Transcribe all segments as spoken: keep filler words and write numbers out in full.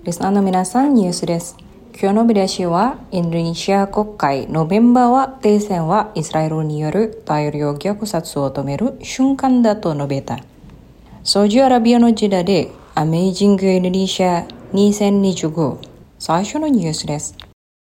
リスナーの皆さん、ニュースです。今日の見出しは、インドネシア国会のメンバーは停戦はイスラエルによる大量虐殺を止める瞬間だと述べた。サウジアラビアの時代でアメージングインドネシアにせんにじゅうご、最初のニュースです。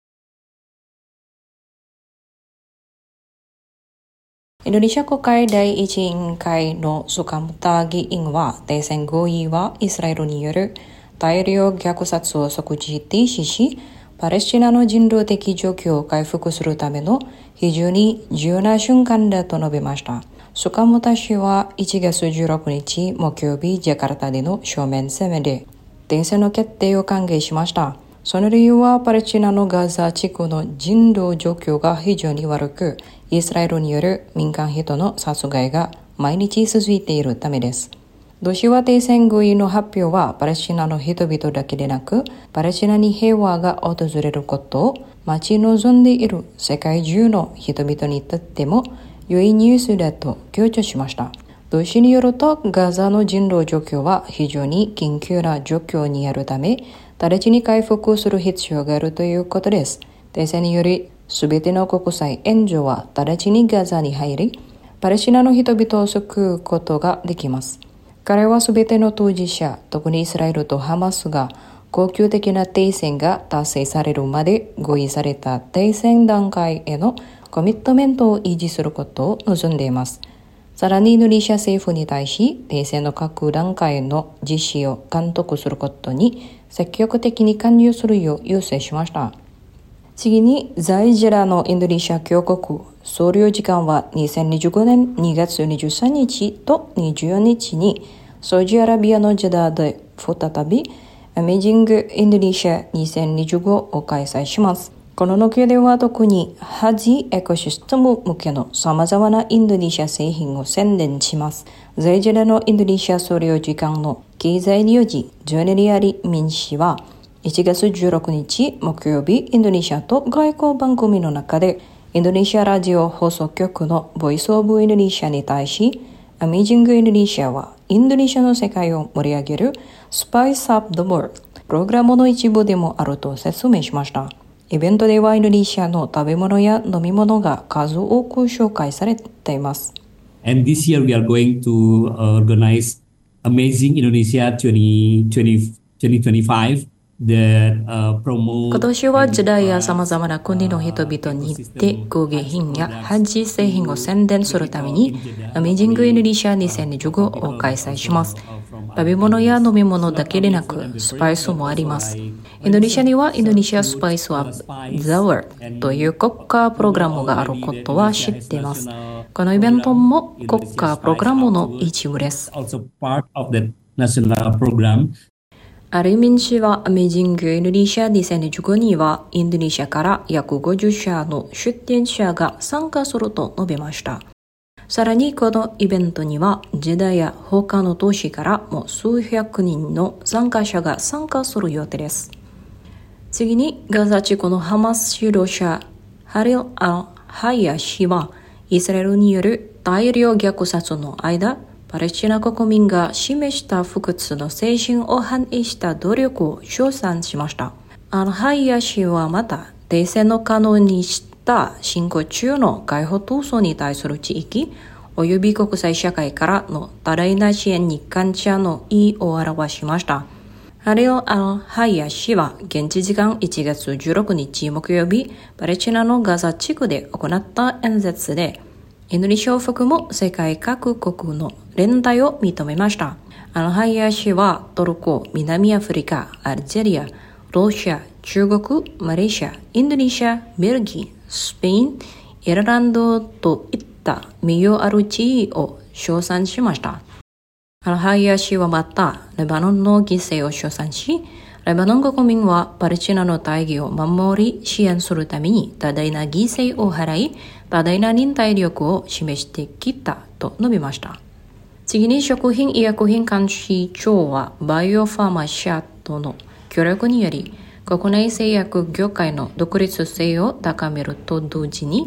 インドネシア国会第一委員会のスカムタ議員は、停戦合意はイスラエルによる大量虐殺を即時停止し、パレスチナの人道的状況を回復するための非常に重要な瞬間だと述べました。スカムタ氏はいちがつじゅうろくにち木曜日、ジャカルタでの正面声明で停戦の決定を歓迎しました。その理由はパレスチナのガザ地区の人道状況が非常に悪く、イスラエルによる民間人の殺害が毎日続いているためです。同時は停戦合意の発表はパレスチナの人々だけでなく、パレスチナに平和が訪れることを待ち望んでいる世界中の人々にとっても良いニュースだと強調しました。同時によると、ガザの人道状況は非常に緊急な状況にあるため、直ちに回復する必要があるということです。停戦により、すべての国際援助は直ちにガザに入り、パレスチナの人々を救うことができます。彼はすべての当事者、特にイスラエルとハマスが恒久的な停戦が達成されるまで合意された停戦段階へのコミットメントを維持することを望んでいます。さらにインドネシア政府に対し、停戦の各段階の実施を監督することに積極的に関与するよう要請しました。次に、ザイジラのインドネシア共和国総領事館はにせんにじゅうごねんにがつにじゅうさんにちとにじゅうよっかにサウジアラビアのジェダで再びアメージングインドネシアにせんにじゅうごを開催します。この中では特にハジエコシステム向けの様々なインドネシア製品を宣伝します。ザイジラのインドネシア総領事館の経済領事ジョネリアリ・ミン氏はいちがつじゅうろくにち木曜日、インドネシアと外交番組の中でインドネシアラジオ放送局のボイスオブインドネシアに対し、アメージングインドネシアはインドネシアの世界を盛り上げるスパイスアップ・ザ・ワールドプログラムの一部でもあると説明しました。イベントではインドネシアの食べ物や飲み物が数多く紹介されています。 And this year we are going to organize Amazing Indonesia twenty twenty-five that uh, promote 今年は時代や様々な国の人々に行って工芸品やハッジ製品を宣伝するためにアメージングインドネシアにせんにじゅうごを開催します。食べ物や飲み物だけでなくスパイスもあります。インドネシアにはインドネシアスパイスは ザ・ワールド という国家プログラムがあることは知っています。このイベントも国家プログラムの一部です。アルミン氏はアメージングインドネシアにせんにじゅうごにはインドネシアから約ごじゅっしゃの出展者が参加すると述べました。さらにこのイベントにはジェダや他の都市からも数百人の参加者が参加する予定です。次にガザ地区のハマス指導者ハリル・アル・ハイヤ氏はイスラエルによる大量虐殺の間、パレスチナ国民が示した不屈の精神を反映した努力を称賛しました。アル・ハイヤ氏はまた停戦を可能にした進行中の解放闘争に対する地域及び国際社会からの多大な支援に感謝の意を表しました。ハリル・アル・ハイヤ氏は現地時間いちがつじゅうろくにち木曜日、パレスチナのガザ地区で行った演説で、インドネシアを含む世界各国の連帯を認めました。アル・ハイヤ氏はトルコ、南アフリカ、アルジェリア、ロシア、中国、マレーシア、インドネシア、ベルギー、スペイン、イランドといった名誉ある地位を称賛しました。アル・ハイヤ氏はまた、レバノンの犠牲を称賛し、レバノン国民はパレスチナの大義を守り支援するために多大な犠牲を払い、多大な忍耐力を示してきたと述べました。次に食品医薬品監視庁はバイオファーマシャとの協力により、国内製薬業界の独立性を高めると同時に、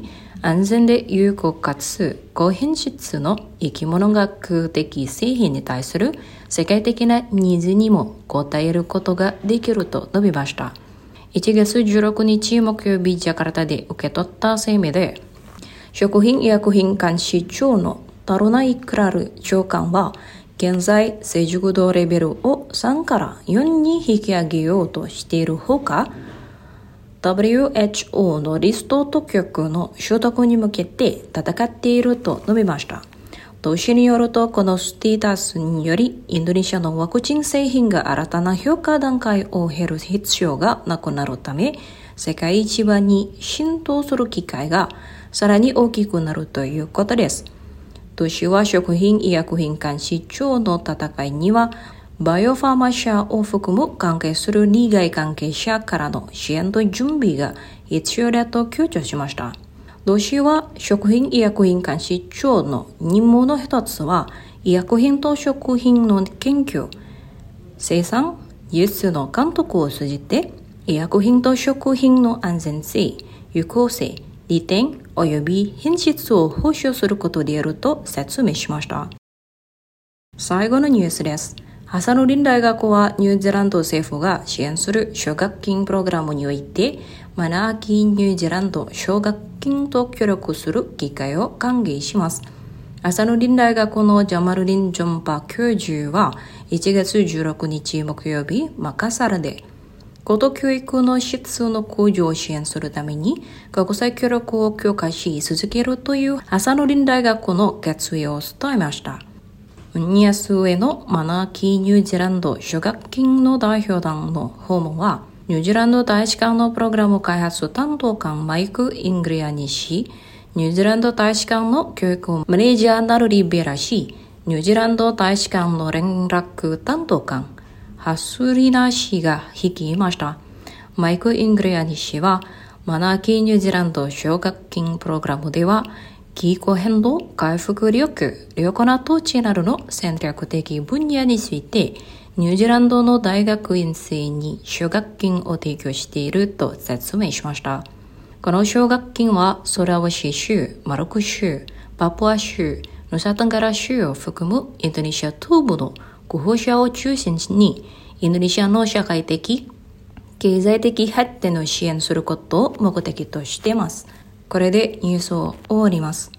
安全で有効かつ高品質の生き物学的製品に対する世界的なニーズにも応えることができると述べました。いちがつじゅうろくにち木曜日ジャカルタで受け取った声明で、食品医薬品監視庁のタロナイ・クラル長官は、現在成熟度レベルをさんからよんに引き上げようとしているほか、ダブリューエイチオー のリスト当局の取得に向けて戦っていると述べました。同氏によると、このステータスにより、インドネシアのワクチン製品が新たな評価段階を経る必要がなくなるため、世界一番に浸透する機会がさらに大きくなるということです。同氏は食品医薬品監視庁の戦いには、バイオファーマ社を含む関係する利害関係者からの支援と準備が必要だと強調しました。同氏は食品医薬品監視庁の任務の一つは、医薬品と食品の研究、生産、輸出の監督を通じて、医薬品と食品の安全性、有効性、利点及び品質を保証することであると説明しました。最後のニュースです。ハサヌディン大学はニュージーランド政府が支援する奨学金プログラムにおいて、マナーキーニュージーランド奨学金と協力する機会を歓迎します。ハサヌディン大学のジャマルディン・ジョンパ教授はいちがつじゅうろくにち木曜日、マカサルで、高等教育の質の向上を支援するために国際協力を強化し続けるというハサヌディン大学の決意を伝えました。ニアスへのマナーキーニュージーランド奨学金の代表団の訪問は、ニュージーランド大使館のプログラム開発担当官マイク・イングリアニ氏、ニュージーランド大使館の教育マネージャーナルリベラ氏、ニュージーランド大使館の連絡担当官ハスリナ氏が率いました。マイク・イングリアニ氏は、マナーキーニュージーランド奨学金プログラムでは、気候変動、回復力、良好な統治などの戦略的分野について、ニュージーランドの大学院生に奨学金を提供していると説明しました。この奨学金は、ソラワシ州、マルク州、パプア州、ヌサタンガラ州を含むインドネシア東部の候補者を中心に、インドネシアの社会的、経済的発展を支援することを目的としています。これでニュースを終わります。